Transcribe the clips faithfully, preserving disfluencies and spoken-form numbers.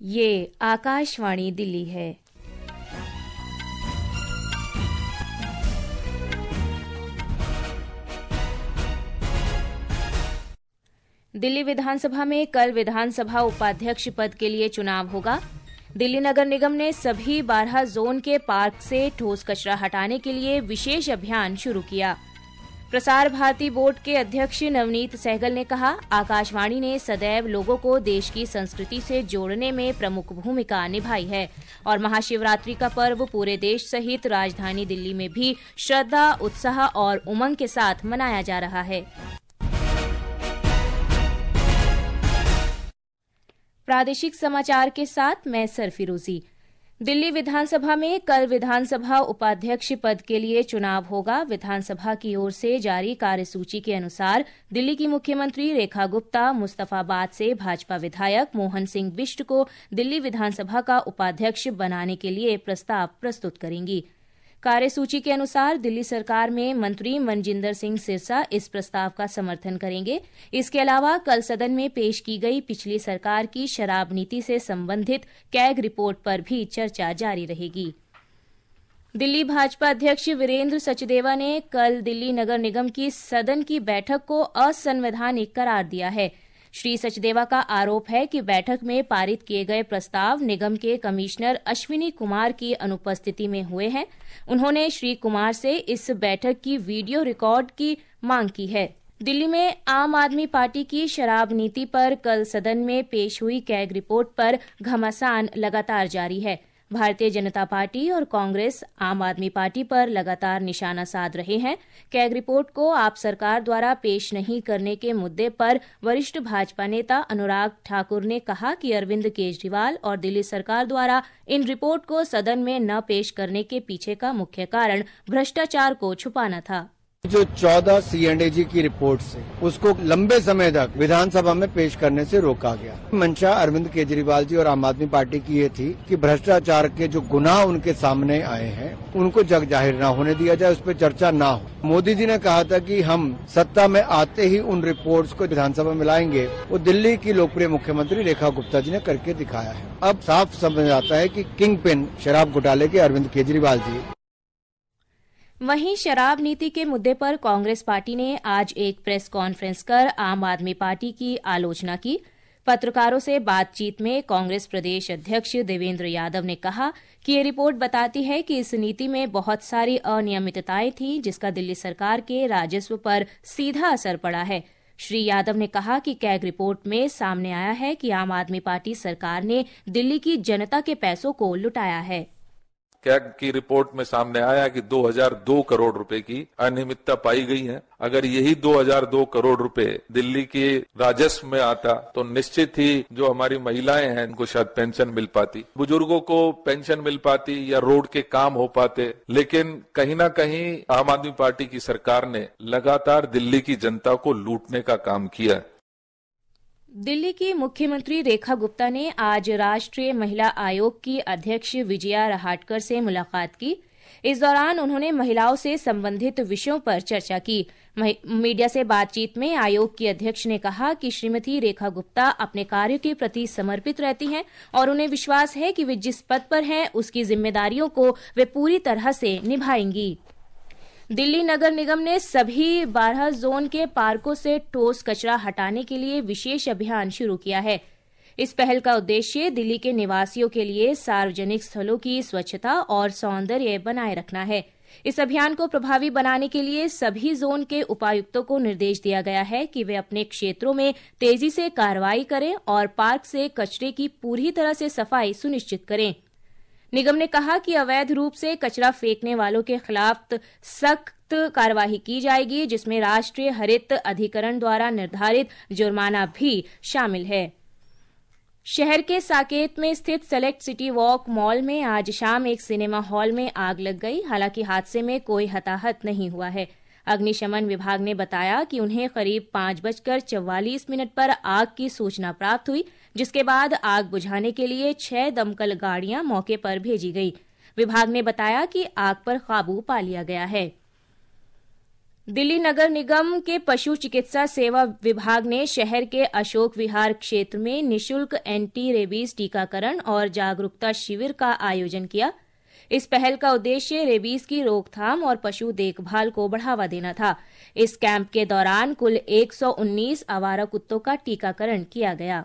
ये आकाशवाणी दिल्ली है। दिल्ली विधानसभा में कल विधानसभा उपाध्यक्ष पद के लिए चुनाव होगा। दिल्ली नगर निगम ने सभी बारह जोन के पार्क से ठोस कचरा हटाने के लिए विशेष अभियान शुरू किया। प्रसार भारती बोर्ड के अध्यक्ष नवनीत सहगल ने कहा, आकाशवाणी ने सदैव लोगों को देश की संस्कृति से जोड़ने में प्रमुख भूमिका निभाई है और महाशिवरात्रि का पर्व पूरे देश सहित राजधानी दिल्ली में भी श्रद्धा, उत्साह और उमंग के साथ मनाया जा रहा है। प्रादेशिक समाचार के साथ मैं सरफिरोजी। दिल्ली विधानसभा में कल विधानसभा उपाध्यक्ष पद के लिए चुनाव होगा। विधानसभा की ओर से जारी कार्यसूची के अनुसार दिल्ली की मुख्यमंत्री रेखा गुप्ता मुस्तफाबाद से भाजपा विधायक मोहन सिंह बिष्ट को दिल्ली विधानसभा का उपाध्यक्ष बनाने के लिए प्रस्ताव प्रस्तुत करेंगी। कार्यसूची के अनुसार दिल्ली सरकार में मंत्री मनजिंदर सिंह सिरसा इस प्रस्ताव का समर्थन करेंगे। इसके अलावा कल सदन में पेश की गई पिछली सरकार की शराब नीति से संबंधित कैग रिपोर्ट पर भी चर्चा जारी रहेगी। दिल्ली भाजपा अध्यक्ष वीरेंद्र सचदेवा ने कल दिल्ली नगर निगम की सदन की बैठक को असंवैधानिक करार दिया है। श्री सचदेवा का आरोप है कि बैठक में पारित किए गए प्रस्ताव निगम के कमिश्नर अश्विनी कुमार की अनुपस्थिति में हुए हैं। उन्होंने श्री कुमार से इस बैठक की वीडियो रिकॉर्ड की मांग की है। दिल्ली में आम आदमी पार्टी की शराब नीति पर कल सदन में पेश हुई कैग रिपोर्ट पर घमासान लगातार जारी है। भारतीय जनता पार्टी और कांग्रेस आम आदमी पार्टी पर लगातार निशाना साध रहे हैं। कैग रिपोर्ट को आप सरकार द्वारा पेश नहीं करने के मुद्दे पर वरिष्ठ भाजपा नेता अनुराग ठाकुर ने कहा कि अरविंद केजरीवाल और दिल्ली सरकार द्वारा इन रिपोर्ट को सदन में न पेश करने के पीछे का मुख्य कारण भ्रष्टाचार को छुपाना था। जो चौदह सी एंड ए जी की रिपोर्ट से उसको लंबे समय तक विधानसभा में पेश करने से रोका गया। मंशा अरविंद केजरीवाल जी और आम आदमी पार्टी की ये थी कि भ्रष्टाचार के जो गुनाह उनके सामने आए हैं उनको जग जाहिर न होने दिया जाए, उस पर चर्चा न हो। मोदी जी ने कहा था कि हम सत्ता में आते ही उन रिपोर्ट्स को विधानसभा में लाएंगे। वो दिल्ली की लोकप्रिय मुख्यमंत्री रेखा गुप्ता जी ने करके दिखाया है। अब साफ समझ आता है कि किंग पिन शराब घोटाले के अरविंद केजरीवाल जी। वहीं शराब नीति के मुद्दे पर कांग्रेस पार्टी ने आज एक प्रेस कॉन्फ्रेंस कर आम आदमी पार्टी की आलोचना की। पत्रकारों से बातचीत में कांग्रेस प्रदेश अध्यक्ष देवेंद्र यादव ने कहा कि ये रिपोर्ट बताती है कि इस नीति में बहुत सारी अनियमितताएं थीं, जिसका दिल्ली सरकार के राजस्व पर सीधा असर पड़ा है। श्री यादव ने कहा कि कैग रिपोर्ट में सामने आया है कि आम आदमी पार्टी सरकार ने दिल्ली की जनता के पैसों को लुटाया है। कैग की रिपोर्ट में सामने आया कि दो हज़ार दो करोड़ रुपए की अनियमितता पाई गई है। अगर यही दो हज़ार दो करोड़ रुपए दिल्ली के राजस्व में आता तो निश्चित ही जो हमारी महिलाएं हैं उनको शायद पेंशन मिल पाती, बुजुर्गों को पेंशन मिल पाती या रोड के काम हो पाते। लेकिन कहीं ना कहीं आम आदमी पार्टी की सरकार ने लगातार दिल्ली की जनता को लूटने का काम किया। दिल्ली की मुख्यमंत्री रेखा गुप्ता ने आज राष्ट्रीय महिला आयोग की अध्यक्ष विजया रहाटकर से मुलाकात की। इस दौरान उन्होंने महिलाओं से संबंधित विषयों पर चर्चा की। मीडिया से बातचीत में आयोग की अध्यक्ष ने कहा कि श्रीमती रेखा गुप्ता अपने कार्य के प्रति समर्पित रहती हैं और उन्हें विश्वास है कि वे जिस पद पर हैं उसकी जिम्मेदारियों को वे पूरी तरह से निभाएंगी। दिल्ली नगर निगम ने सभी बारह जोन के पार्कों से ठोस कचरा हटाने के लिए विशेष अभियान शुरू किया है। इस पहल का उद्देश्य दिल्ली के निवासियों के लिए सार्वजनिक स्थलों की स्वच्छता और सौंदर्य बनाए रखना है। इस अभियान को प्रभावी बनाने के लिए सभी जोन के उपायुक्तों को निर्देश दिया गया है कि वे अपने क्षेत्रों में तेजी से कार्रवाई करें और पार्क से कचरे की पूरी तरह से सफाई सुनिश्चित करें। निगम ने कहा कि अवैध रूप से कचरा फेंकने वालों के खिलाफ सख्त कार्यवाही की जाएगी, जिसमें राष्ट्रीय हरित अधिकरण द्वारा निर्धारित जुर्माना भी शामिल है। शहर के साकेत में स्थित सेलेक्ट सिटी वॉक मॉल में आज शाम एक सिनेमा हॉल में आग लग गई। हालांकि हादसे में कोई हताहत नहीं हुआ है। अग्निशमन विभाग ने बताया कि उन्हें करीब पांच बजकर चौवालीस मिनट पर आग की सूचना प्राप्त हुई, जिसके बाद आग बुझाने के लिए छह दमकल गाड़ियां मौके पर भेजी गई। विभाग ने बताया कि आग पर काबू पा लिया गया है। दिल्ली नगर निगम के पशु चिकित्सा सेवा विभाग ने शहर के अशोक विहार क्षेत्र में निशुल्क एंटी रेबीज टीकाकरण और जागरूकता शिविर का आयोजन किया। इस पहल का उद्देश्य रेबीज की रोकथाम और पशु देखभाल को बढ़ावा देना था। इस कैंप के दौरान कुल एक सौ उन्नीस आवारा कुत्तों का टीकाकरण किया गया।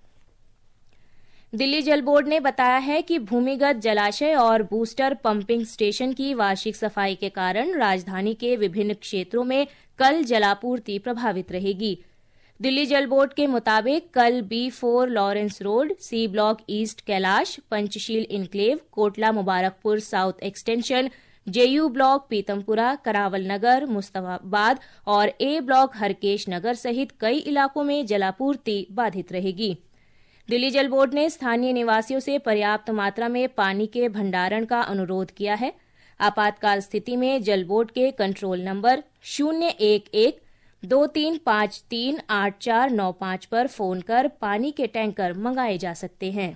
दिल्ली जल बोर्ड ने बताया है कि भूमिगत जलाशय और बूस्टर पंपिंग स्टेशन की वार्षिक सफाई के कारण राजधानी के विभिन्न क्षेत्रों में कल जलापूर्ति प्रभावित रहेगी। दिल्ली जल बोर्ड के मुताबिक कल B four Lawrence road, C block east Kailash, Panchsheel enclave, Kotla Mubarakpur south extension, J U block Pitampura, Karawal Nagar, Mustafabad और ए ब्लॉक हरकेश नगर सहित कई इलाकों में जलापूर्ति बाधित रहेगी। दिल्ली जल बोर्ड ने स्थानीय निवासियों से पर्याप्त मात्रा में पानी के भंडारण का अनुरोध किया है। आपातकाल स्थिति में जल बोर्ड के कंट्रोल नंबर शून्य एक एक दो तीन पांच तीन आठ चार नौ पांच पर फोन कर पानी के टैंकर मंगाए जा सकते हैं।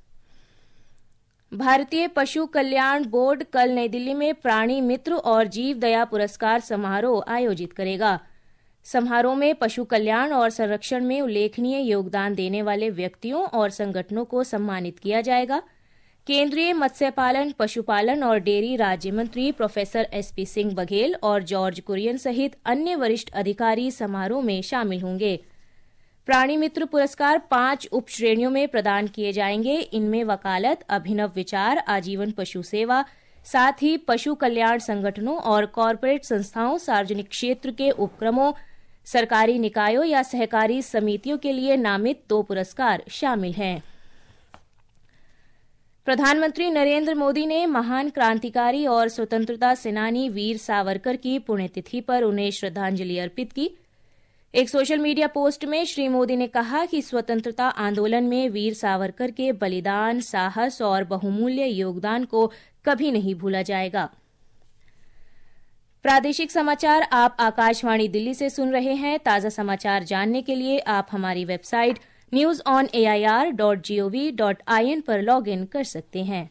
भारतीय पशु कल्याण बोर्ड कल नई दिल्ली में प्राणी मित्र और जीव दया पुरस्कार समारोह आयोजित करेगा। समारोह में पशु कल्याण और संरक्षण में उल्लेखनीय योगदान देने वाले व्यक्तियों और संगठनों को सम्मानित किया जाएगा। केंद्रीय मत्स्य पालन, पशुपालन और डेयरी राज्य मंत्री प्रोफेसर एसपी सिंह बघेल और जॉर्ज कुरियन सहित अन्य वरिष्ठ अधिकारी समारोह में शामिल होंगे। प्राणी मित्र पुरस्कार पांच उप श्रेणियों में प्रदान किए जाएंगे। इनमें वकालत, अभिनव विचार, आजीवन पशु सेवा, साथ ही पशु कल्याण संगठनों और कॉरपोरेट संस्थाओं, सार्वजनिक क्षेत्र के उपक्रमों, सरकारी निकायों या सहकारी समितियों के लिए नामित दो पुरस्कार शामिल हैं। प्रधानमंत्री नरेंद्र मोदी ने महान क्रांतिकारी और स्वतंत्रता सेनानी वीर सावरकर की पुण्यतिथि पर उन्हें श्रद्धांजलि अर्पित की। एक सोशल मीडिया पोस्ट में श्री मोदी ने कहा कि स्वतंत्रता आंदोलन में वीर सावरकर के बलिदान, साहस और बहुमूल्य योगदान को कभी नहीं भूला जाएगा। प्रादेशिक समाचार आप आकाशवाणी दिल्ली से सुन रहे हैं। ताजा समाचार जानने के लिए आप हमारी website news on A I R dot G O V dot I N पर लॉग इन कर सकते हैं।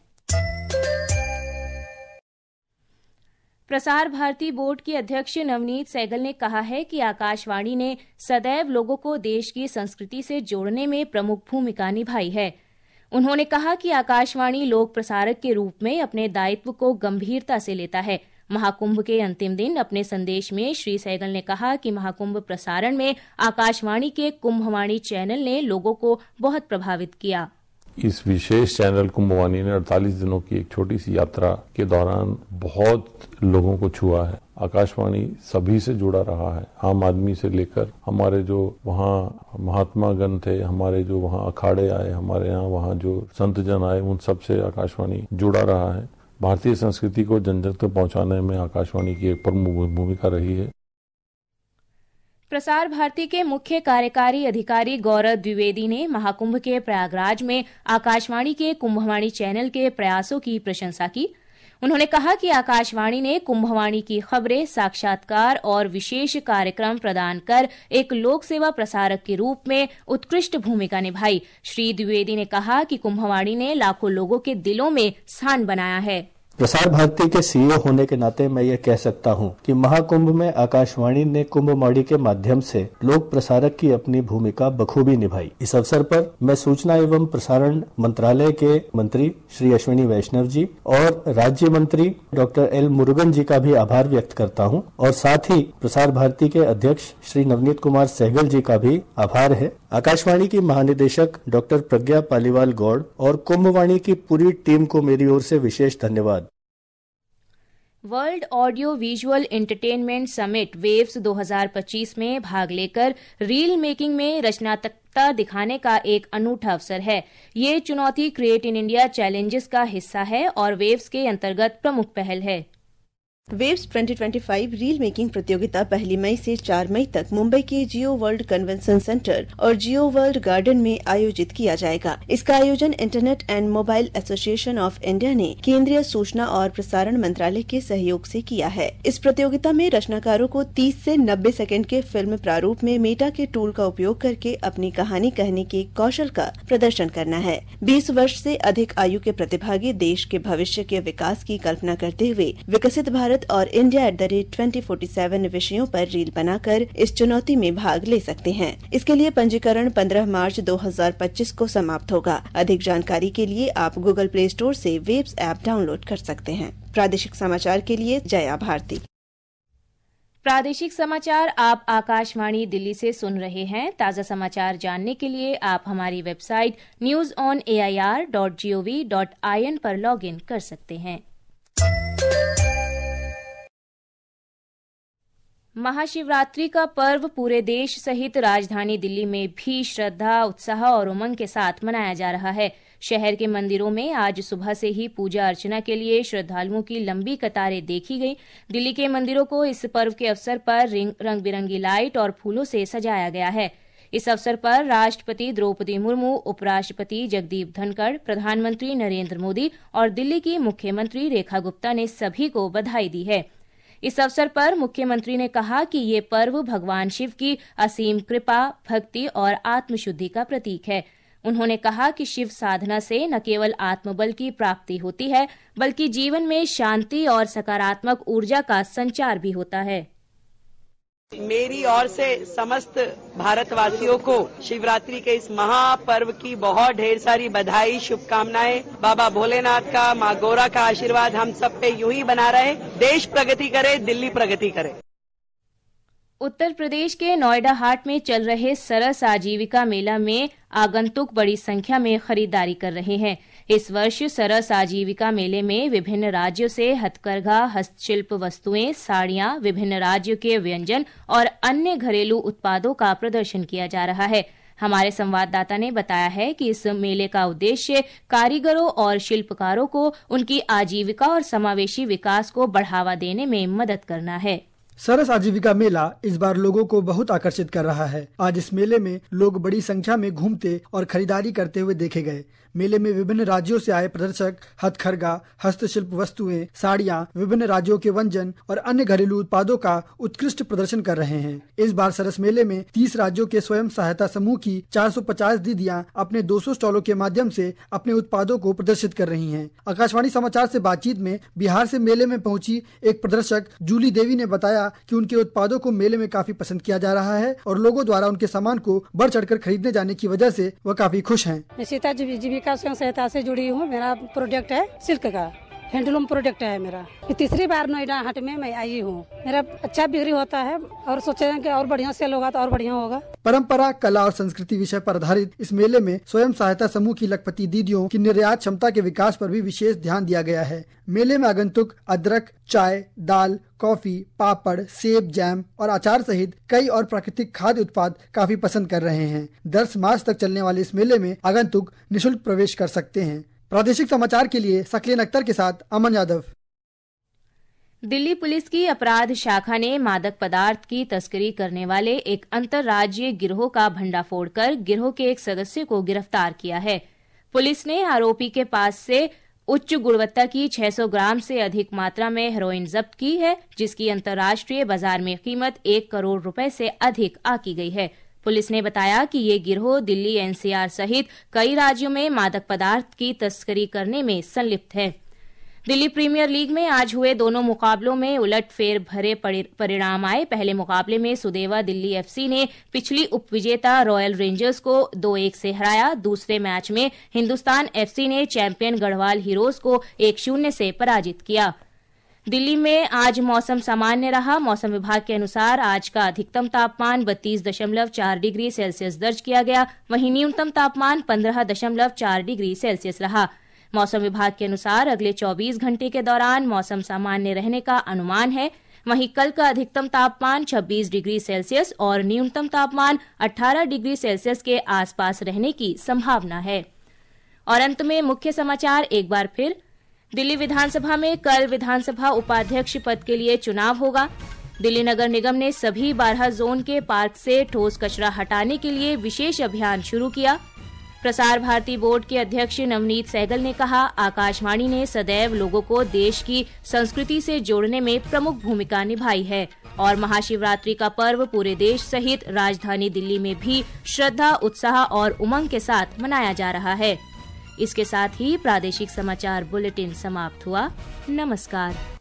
प्रसार भारती बोर्ड की अध्यक्ष नवनीत सहगल ने कहा है कि आकाशवाणी ने सदैव लोगों को देश की संस्कृति से जोड़ने में प्रमुख भूमिका निभाई है। उन्होंने कहा कि आकाशवाणी लोक प्रसारक के रूप में अपने दायित्व को गंभीरता से लेता है। महाकुंभ के अंतिम दिन अपने संदेश में श्री सहगल ने कहा कि महाकुंभ प्रसारण में आकाशवाणी के कुंभवाणी चैनल ने लोगों को बहुत प्रभावित किया। इस विशेष चैनल कुंभवाणी ने अड़तालीस दिनों की एक छोटी सी यात्रा के दौरान बहुत लोगों को छुआ है। आकाशवाणी सभी से जुड़ा रहा है, आम आदमी से लेकर हमारे जो वहाँ महात्मा गण थे, हमारे जो वहाँ अखाड़े आए, हमारे यहाँ वहाँ जो संत जन आए, उन सब से आकाशवाणी जुड़ा रहा है। भारतीय संस्कृति को जन जन तक पहुंचाने में आकाशवाणी की एक प्रमुख भूमिका रही है। प्रसार भारती के मुख्य कार्यकारी अधिकारी गौरव द्विवेदी ने महाकुंभ के प्रयागराज में आकाशवाणी के कुंभवाणी चैनल के प्रयासों की प्रशंसा की। उन्होंने कहा कि आकाशवाणी ने कुंभवाणी की खबरें, साक्षात्कार और विशेष कार्यक्रम प्रदान कर एक लोक सेवा प्रसारक के रूप में उत्कृष्ट भूमिका निभाई। श्री द्विवेदी ने कहा कि कुंभवाणी ने लाखों लोगों के दिलों में स्थान बनाया है। प्रसार भारती के सीईओ होने के नाते मैं ये कह सकता हूँ कि महाकुंभ में आकाशवाणी ने कुंभवाणी के माध्यम से लोक प्रसारक की अपनी भूमिका बखूबी निभाई। इस अवसर पर मैं सूचना एवं प्रसारण मंत्रालय के मंत्री श्री अश्विनी वैष्णव जी और राज्य मंत्री डॉक्टर एल मुरुगन जी का भी आभार व्यक्त करता हूँ और साथ ही प्रसार भारती के अध्यक्ष श्री नवनीत कुमार सहगल जी का भी आभार है। आकाशवाणी की महानिदेशक डॉक्टर प्रज्ञा पालीवाल गौड़ और कुंभवाणी की पूरी टीम को मेरी ओर से विशेष धन्यवाद। World audio visual entertainment summit waves दो हज़ार पच्चीस में भाग लेकर रील मेकिंग में रचनात्मकता दिखाने का एक अनूठा अवसर है। ये चुनौती क्रिएट इन इंडिया चैलेंजेस का हिस्सा है और वेव्स के अंतर्गत प्रमुख पहल है। वेव्स दो हज़ार पच्चीस रील मेकिंग प्रतियोगिता पहली मई से चार मई तक मुंबई के जियो वर्ल्ड कन्वेंशन सेंटर और जियो वर्ल्ड गार्डन में आयोजित किया जाएगा। इसका आयोजन internet and mobile association of India ने केंद्रीय सूचना और प्रसारण मंत्रालय के सहयोग से किया है। इस प्रतियोगिता में रचनाकारों को तीस से नब्बे सेकंड के फिल्म प्रारूप में मेटा के टूल का उपयोग करके अपनी कहानी कहने के कौशल का प्रदर्शन करना है। बीस वर्ष से अधिक आयु के प्रतिभागी देश के भविष्य के विकास की कल्पना करते हुए विकसित भारत भारत और India at the rate twenty forty seven विषयों पर रील बनाकर इस चुनौती में भाग ले सकते हैं। इसके लिए पंजीकरण पंद्रह मार्च दो हज़ार पच्चीस को समाप्त होगा। अधिक जानकारी के लिए आप गूगल प्ले स्टोर से वेब्स ऐप डाउनलोड कर सकते हैं। प्रादेशिक समाचार के लिए जया भारती। प्रादेशिक समाचार आप आकाशवाणी दिल्ली से सुन रहे हैं। ताज़ा समाचार जानने के लिए आप हमारी website news on A I R dot G O V dot I N पर लॉग इन कर सकते हैं। महाशिवरात्रि का पर्व पूरे देश सहित राजधानी दिल्ली में भी श्रद्धा, उत्साह और उमंग के साथ मनाया जा रहा है। शहर के मंदिरों में आज सुबह से ही पूजा अर्चना के लिए श्रद्धालुओं की लंबी कतारें देखी गई। दिल्ली के मंदिरों को इस पर्व के अवसर पर रंग बिरंगी लाइट और फूलों से सजाया गया है। इस अवसर पर राष्ट्रपति द्रौपदी मुर्मू, उपराष्ट्रपति जगदीप धनखड़, प्रधानमंत्री नरेंद्र मोदी और दिल्ली की मुख्यमंत्री रेखा गुप्ता ने सभी को बधाई दी है। इस अवसर पर मुख्यमंत्री ने कहा कि ये पर्व भगवान शिव की असीम कृपा, भक्ति और आत्मशुद्धि का प्रतीक है। उन्होंने कहा कि शिव साधना से न केवल आत्मबल की प्राप्ति होती है, बल्कि जीवन में शांति और सकारात्मक ऊर्जा का संचार भी होता है। मेरी ओर से समस्त भारतवासियों को शिवरात्रि के इस महापर्व की बहुत ढेर सारी बधाई, शुभकामनाएं। बाबा भोलेनाथ का, माँ गौरा का आशीर्वाद हम सब पे यूं ही बना रहे। देश प्रगति करे, दिल्ली प्रगति करे। उत्तर प्रदेश के नोएडा हाट में चल रहे सरस आजीविका मेला में आगंतुक बड़ी संख्या में खरीदारी कर रहे हैं। इस वर्ष सरस आजीविका मेले में विभिन्न राज्यों से हथकरघा, हस्तशिल्प वस्तुएं, साड़ियां, विभिन्न राज्यों के व्यंजन और अन्य घरेलू उत्पादों का प्रदर्शन किया जा रहा है। हमारे संवाददाता ने बताया है कि इस मेले का उद्देश्य कारीगरों और शिल्पकारों को उनकी आजीविका और समावेशी विकास को बढ़ावा देने में मदद करना है। सरस आजीविका मेला इस बार लोगों को बहुत आकर्षित कर रहा है। आज इस मेले में लोग बड़ी संख्या में घूमते और खरीदारी करते हुए देखे गए। मेले में विभिन्न राज्यों से आए प्रदर्शक हथकरघा, हस्तशिल्प वस्तुएं, साड़ियां, विभिन्न राज्यों के व्यंजन और अन्य घरेलू उत्पादों का उत्कृष्ट प्रदर्शन कर रहे हैं। इस बार सरस मेले में तीस राज्यों के स्वयं सहायता समूह की चार सौ पचास दीदियां अपने दो सौ स्टॉलों के माध्यम से अपने उत्पादों को प्रदर्शित कर रही हैं। आकाशवाणी समाचार से बातचीत में बिहार से मेले में पहुंची एक प्रदर्शक जूली देवी ने बताया कि उनके उत्पादों को मेले में काफी पसंद किया जा रहा है और लोगों द्वारा उनके सामान को बढ़ चढ़कर खरीदने जाने की वजह से वह काफी खुश हैं। सीता जीविका स्वयं सहायता से जुड़ी हूँ। मेरा प्रोडक्ट है सिल्क का, हैंडलूम प्रोडक्ट है मेरा। तीसरी बार नोएडा हाट में मैं आई हूँ। मेरा अच्छा बिक्री होता है और सोचे हैं कि और बढ़िया सेल होगा तो और बढ़िया होगा। परंपरा, कला और संस्कृति विषय पर आधारित इस मेले में स्वयं सहायता समूह की लखपति दीदियों की निर्यात क्षमता के विकास पर भी विशेष ध्यान दिया गया है। मेले में आगंतुक अदरक, चाय, दाल, कॉफी, पापड़, सेब, जैम और अचार सहित कई और प्राकृतिक खाद्य उत्पाद काफी पसंद कर रहे हैं। दस मार्च तक चलने वाले इस मेले में आगंतुक निःशुल्क प्रवेश कर सकते हैं। प्रादेशिक समाचार के लिए सकलेन अख्तर के साथ अमन यादव। दिल्ली पुलिस की अपराध शाखा ने मादक पदार्थ की तस्करी करने वाले एक अंतर्राज्यीय गिरोह का भंडाफोड़ कर गिरोह के एक सदस्य को गिरफ्तार किया है। पुलिस ने आरोपी के पास से उच्च गुणवत्ता की छह सौ ग्राम से अधिक मात्रा में हेरोइन जब्त की है, जिसकी अंतर्राष्ट्रीय बाजार में कीमत एक करोड़ रुपए से अधिक आंकी गई है। पुलिस ने बताया कि ये गिरोह दिल्ली, एन सी आर सहित कई राज्यों में मादक पदार्थ की तस्करी करने में संलिप्त है। दिल्ली प्रीमियर लीग में आज हुए दोनों मुकाबलों में उलटफेर भरे परिणाम आए। पहले मुकाबले में सुदेवा दिल्ली एफ सी ने पिछली उपविजेता रॉयल रेंजर्स को दो एक से हराया। दूसरे मैच में हिंदुस्तान एफ सी ने चैंपियन गढ़वाल हीरोज को एक शून्य से पराजित किया। दिल्ली में आज मौसम सामान्य रहा। मौसम विभाग के अनुसार आज का अधिकतम तापमान बत्तीस दशमलव चार डिग्री सेल्सियस दर्ज किया गया, वहीं न्यूनतम तापमान पंद्रह दशमलव चार डिग्री सेल्सियस रहा। मौसम विभाग के अनुसार अगले चौबीस घंटे के दौरान मौसम सामान्य रहने का अनुमान है। वहीं कल का अधिकतम तापमान छब्बीस डिग्री सेल्सियस और न्यूनतम तापमान अठारह डिग्री सेल्सियस के आसपास रहने की संभावना है। और अंत में मुख्य समाचार एक बार फिर। दिल्ली विधानसभा में कल विधानसभा उपाध्यक्ष पद के लिए चुनाव होगा। दिल्ली नगर निगम ने सभी बारह जोन के पार्क से ठोस कचरा हटाने के लिए विशेष अभियान शुरू किया। प्रसार भारती बोर्ड के अध्यक्ष नवनीत सहगल ने कहा, आकाशवाणी ने सदैव लोगों को देश की संस्कृति से जोड़ने में प्रमुख भूमिका निभाई है। और महाशिवरात्रि का पर्व पूरे देश सहित राजधानी दिल्ली में भी श्रद्धा, उत्साह और उमंग के साथ मनाया जा रहा है। इसके साथ ही प्रादेशिक समाचार बुलेटिन समाप्त हुआ। नमस्कार।